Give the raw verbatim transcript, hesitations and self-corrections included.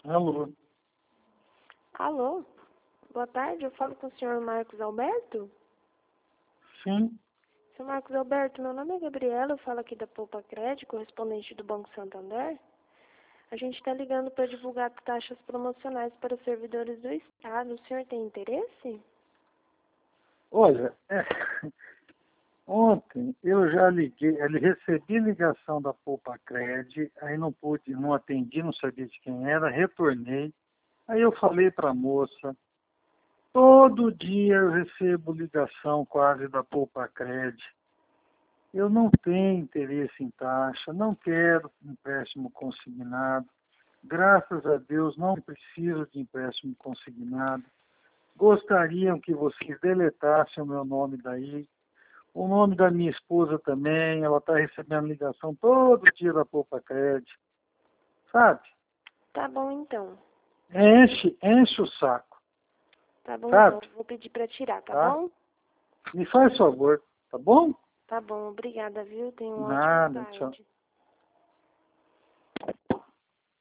Alô? Alô? Boa tarde, eu falo com o senhor Marcos Alberto? Sim. Senhor Marcos Alberto, meu nome é Gabriela, eu falo aqui da Poupa Crédito, correspondente do Banco Santander. A gente está ligando para divulgar taxas promocionais para os servidores do Estado. O senhor tem interesse? Olha, é, ontem eu já liguei, eu recebi ligação da Poupa Cred, aí não pude, não atendi, não sabia de quem era, retornei. Aí eu falei para a moça, todo dia eu recebo ligação quase da Poupa Cred. Eu não tenho interesse em taxa, não quero empréstimo consignado. Graças a Deus não preciso de empréstimo consignado. Gostariam que vocês deletassem o meu nome daí. O nome da minha esposa também, ela está recebendo ligação todo dia da Poupa Cred. Sabe? Tá bom então. Enche, enche o saco. Tá bom Sabe? então, vou pedir para tirar, tá, Tá? bom? Me faz favor, tá bom? Tá bom, obrigada, viu? Tenha uma ótima Nada, tchau. tarde.